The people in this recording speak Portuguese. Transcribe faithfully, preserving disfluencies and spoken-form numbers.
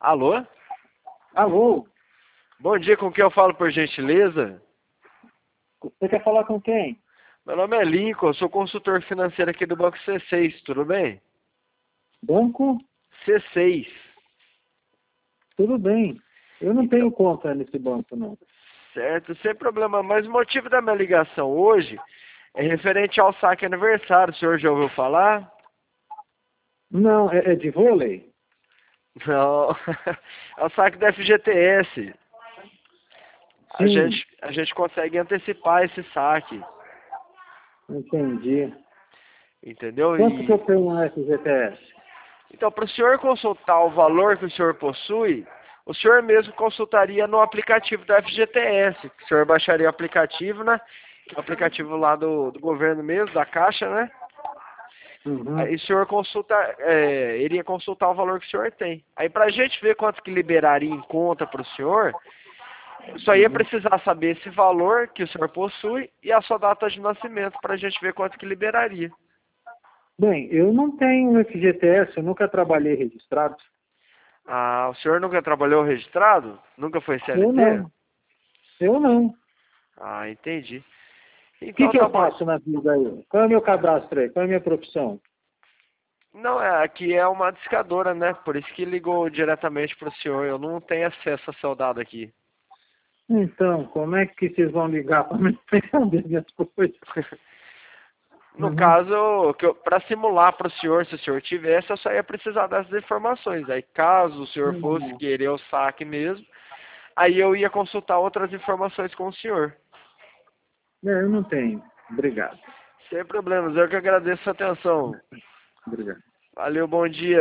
Alô? Alô? Bom dia, com quem eu falo por gentileza? Você quer falar com quem? Meu nome é Lincoln, eu sou consultor financeiro aqui do Banco C seis, tudo bem? Banco? C seis. Tudo bem. Eu não Então, tenho conta nesse banco, não. certo, sem problema, mas o motivo da minha ligação hoje é referente ao saque aniversário, o senhor já ouviu falar? Não, é, é de vôlei? Não, é o saque da F G T S. A Sim, gente, a gente consegue antecipar esse saque, entendi. entendeu? Quanto que eu E, tenho no F G T S? então, para o senhor consultar o valor que o senhor possui, o senhor mesmo consultaria no aplicativo da F G T S, que o senhor baixaria o aplicativo, né? Que é o aplicativo lá do, do governo mesmo, da Caixa, né? Uhum. Aí o senhor consulta, é, iria consultar o valor que o senhor tem. Aí para a gente ver quanto que liberaria em conta para o senhor, só ia Uhum. precisar saber esse valor que o senhor possui e a sua data de nascimento para a gente ver quanto que liberaria. Bem, eu não tenho F G T S, eu nunca trabalhei registrado. Ah, o senhor nunca trabalhou registrado? Nunca foi Eu C L T? não, eu não. O Ah, entendi. que Então que tá eu bom. faço na vida aí? Qual é o meu cadastro aí? Qual é a minha profissão? Não, é, aqui é uma discadora, né? Por isso que ligou diretamente pro senhor. Eu não tenho acesso a seu dado aqui. Então, como é que vocês vão ligar para me saber minhas coisas? No Uhum. caso, para simular para o senhor, se o senhor tivesse, eu só ia precisar dessas informações. Aí, caso o senhor fosse Uhum. querer o saque mesmo, aí eu ia consultar outras informações com o senhor. É, eu não tenho. Obrigado. Sem problemas, eu que agradeço a atenção. Obrigado. Valeu, bom dia.